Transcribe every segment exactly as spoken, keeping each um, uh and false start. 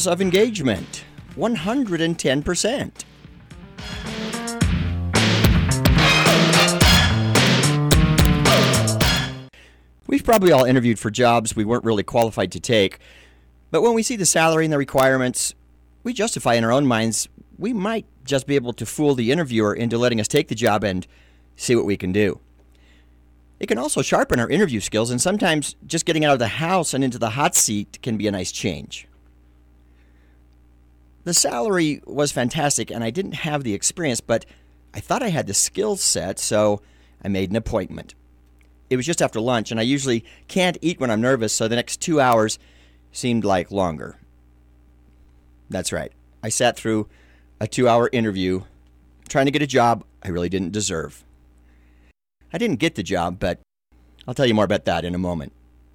levels of engagement, one hundred ten percent. We've probably all interviewed for jobs we weren't really qualified to take, but when we see the salary and the requirements, we justify in our own minds we might just be able to fool the interviewer into letting us take the job and see what we can do. It can also sharpen our interview skills, and sometimes just getting out of the house and into the hot seat can be a nice change. The salary was fantastic, and I didn't have the experience, but I thought I had the skill set, so I made an appointment. It was just after lunch, and I usually can't eat when I'm nervous, so the next two hours seemed like longer. That's right. I sat through a two-hour interview trying to get a job I really didn't deserve. I didn't get the job, but I'll tell you more about that in a moment.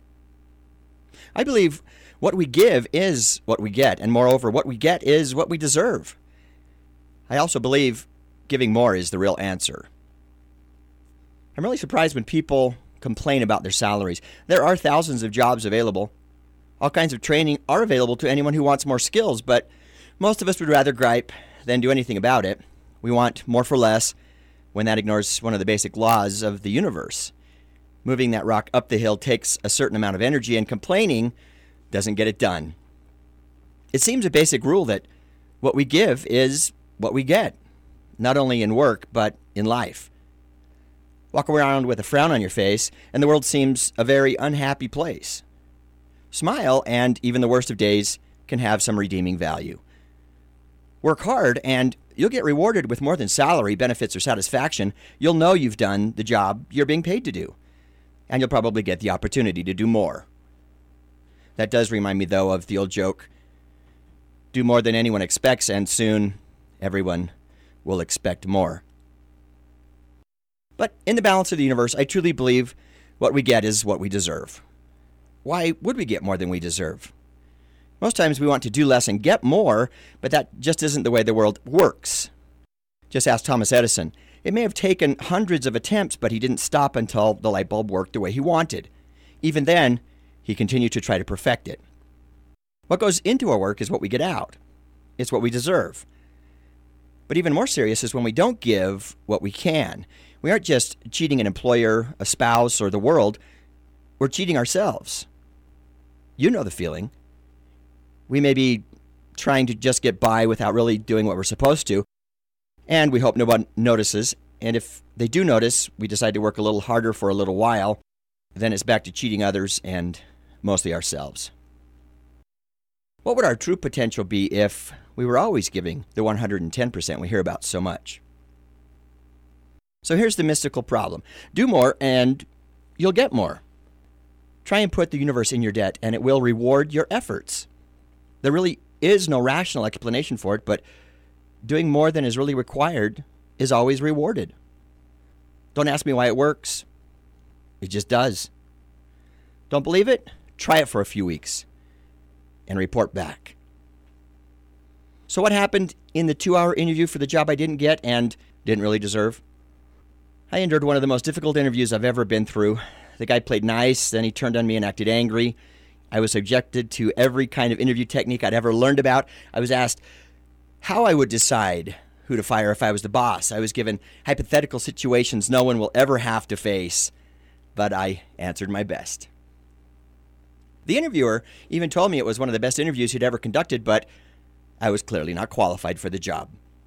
I believe what we give is what we get, and moreover, what we get is what we deserve. I also believe giving more is the real answer. I'm really surprised when people complain about their salaries. There are thousands of jobs available. All kinds of training are available to anyone who wants more skills, but most of us would rather gripe than do anything about it. We want more for less when that ignores one of the basic laws of the universe. Moving that rock up the hill takes a certain amount of energy, and complaining doesn't get it done. It seems a basic rule that what we give is what we get, not only in work, but in life. Walk around with a frown on your face, and the world seems a very unhappy place. Smile, and even the worst of days can have some redeeming value. Work hard, and you'll get rewarded with more than salary, benefits, or satisfaction. You'll know you've done the job you're being paid to do, and you'll probably get the opportunity to do more. That does remind me, though, of the old joke, do more than anyone expects, and soon everyone will expect more. But in the balance of the universe, I truly believe what we get is what we deserve. Why would we get more than we deserve? Most times we want to do less and get more, but that just isn't the way the world works. Just ask Thomas Edison. It may have taken hundreds of attempts, but he didn't stop until the light bulb worked the way he wanted. Even then, he continued to try to perfect it. What goes into our work is what we get out. It's what we deserve. But even more serious is when we don't give what we can. We aren't just cheating an employer, a spouse, or the world. We're cheating ourselves. You know the feeling. We may be trying to just get by without really doing what we're supposed to, and we hope no one notices. And if they do notice, we decide to work a little harder for a little while. Then it's back to cheating others and mostly ourselves. What would our true potential be if we were always giving the one hundred ten percent we hear about so much? So here's the mystical problem. Do more and you'll get more. Try and put the universe in your debt, and it will reward your efforts. There really is no rational explanation for it, but doing more than is really required is always rewarded. Don't ask me why it works. It just does. Don't believe it? Try it for a few weeks and report back. So what happened in the two-hour interview for the job I didn't get and didn't really deserve? I endured one of the most difficult interviews I've ever been through. The guy played nice, then he turned on me and acted angry. I was subjected to every kind of interview technique I'd ever learned about. I was asked how I would decide who to fire if I was the boss. I was given hypothetical situations no one will ever have to face, but I answered my best. The interviewer even told me it was one of the best interviews he'd ever conducted, but I was clearly not qualified for the job.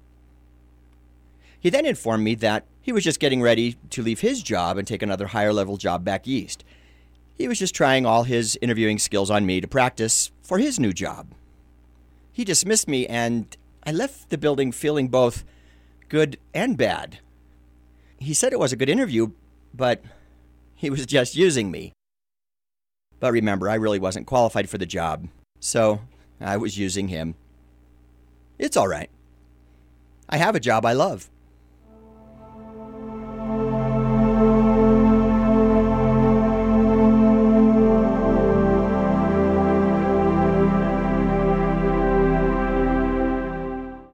He then informed me that he was just getting ready to leave his job and take another higher-level job back east. He was just trying all his interviewing skills on me to practice for his new job. He dismissed me, and I left the building feeling both good and bad. He said it was a good interview, but he was just using me. But remember, I really wasn't qualified for the job, so I was using him. It's all right. I have a job I love.